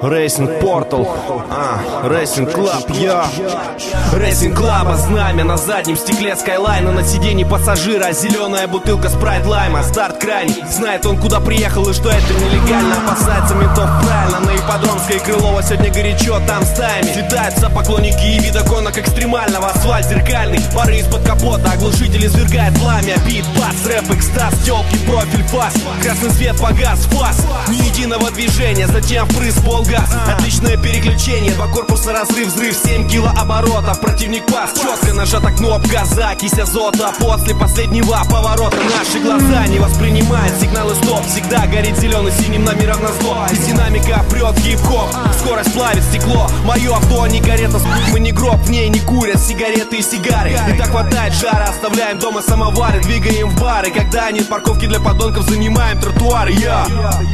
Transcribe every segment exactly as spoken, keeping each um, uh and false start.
Racing Portal, а, Racing Club, я Racing Club, знамя на заднем стекле Скайлайна, на сиденье пассажира зеленая бутылка спрайт лайма. Старт крайний, знает он, куда приехал и что это нелегально. Опасается ментов правильно, на ипподромской Крылова сегодня горячо, там стаями слетаются поклонники и видоконок экстремального. Асфальт зеркальный, пары из-под капота, оглушитель извергает пламя. Бит, бас, рэп, экстаз, тёлки, профиль, фас. Красный свет погас, фас, ни единого движения, затем впрыск, полгаз. Отличное переключение, два корпуса, разрыв, взрыв, семь килооборотов. Противник пас, четко нажата кнопка, закись азота. После последнего поворота наши глаза не воспринимают сигналы стоп. Всегда горит зеленый синим номером на зло. Из динамика прет хип-хоп, скорость плавит стекло. Мое авто не карета, мы не гроб, в ней не курят сигареты и сигары. И так хватает жара, оставляем дома самовары, двигаем в бары. Когда нет парковки для подонков, занимаем тротуары. Я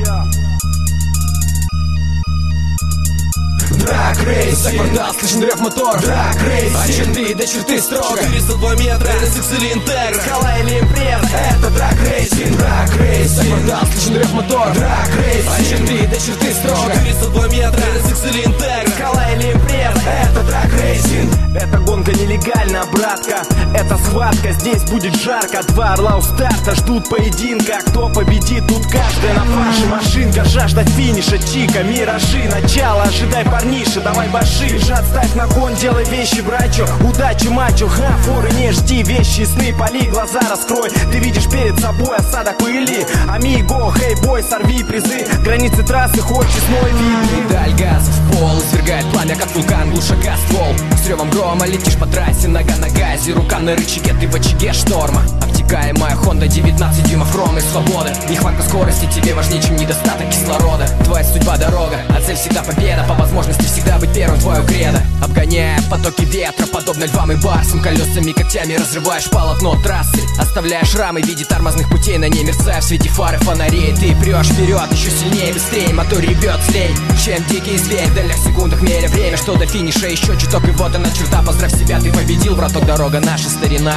Драг рейс, за квартал слышен рев мотор. Драг рейс, от черты до черты строго. четыреста два метра, эр эс икс или Интегра, Скала или импреза, это драг рейсинг. Драг рейс, за квартал слышен рев мотор. Драг рейс, от черты до черты строго. четыреста два метра, эр эс икс или Интегра, Скала или импреза, это драг рейсинг. эта гонка нелегальна, братка, это схватка, здесь будет жарко. Два орла у старта ждут поединка, кто победит, тут каждый на фарше. Машинка, жажда финиша, чика, миражи, начало, ожидай парниша, давай баши. Жад, ставь на кон, делай вещи, брачо, удачи, мачо, ха, форы не жди, вещи, сны, поли, глаза раскрой. Ты видишь перед собой осадок пыли, амиго, хей, бой, сорви призы, границы трассы, хоть честной вид. Педаль газ в пол, извергает пламя, как вулкан, глуша газ ствол. С ревом грома летишь по трассе, нога на газе, рука на рычаге, ты в очаге шторма. Обтекаемая Honda, девятнадцать дюймов хромной свободы. Нехватка скорости тебе важнее, чем недостаток кислорода. Твоя судьба дорога, а цель всегда победа. По возможности всегда быть первым, твое кредо. Обгоняя потоки ветра, подобно львам и барсам, колесами, когтями разрываешь полотно трассы. Оставляя шрамы в виде тормозных путей, на ней мерцая в свете фары фонарей. Ты прешь вперед, еще сильнее, быстрее, мотор ревет злей, чем дикий зверь. В дальних секундах меря время, что до финиша еще чуток, и вот она черта. Поздравь себя, ты победил, браток, дорога наша старина.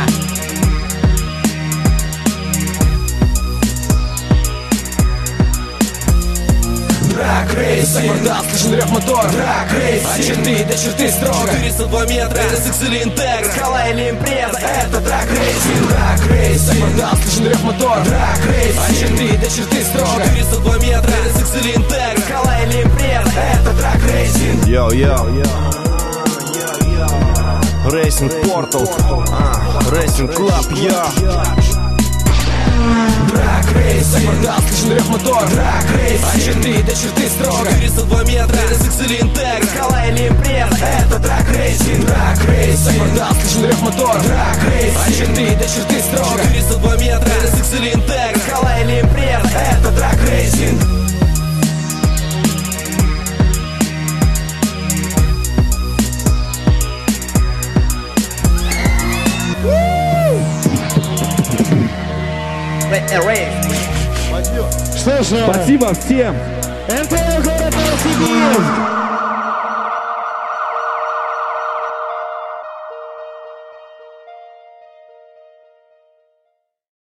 Драг рейс, за квартал слышен рев мотор. Драг рейс, от черты до черты строго. четыреста два метра, эр эс икс или Интегра, Скала или импреза, это драг рейсинг. Драг рейс, за квартал слышен рев мотор. Драг рейс, от черты до черты строго. четыреста два метра, эр эс икс или Интегра, Скала или импреза, это драг рейсинг. Йо-йо, Racing Portal, а, Racing Club, я Драг рейс, за квартал слышен рев мотор. Драг рейс, от черты до черты строго. четыреста два метра, эр эс икс или Интегра, Скала или импреза, это драг рейсинг. Драг рейс, за квартал слышен рев мотор. Драг рейс, от черты до черты строго. четыреста два метра, эр эс икс или Интегра, Скала или импреза, это драг рейсинг. Что ж, Спасибо всем. эн тэ эл город Новосибирск.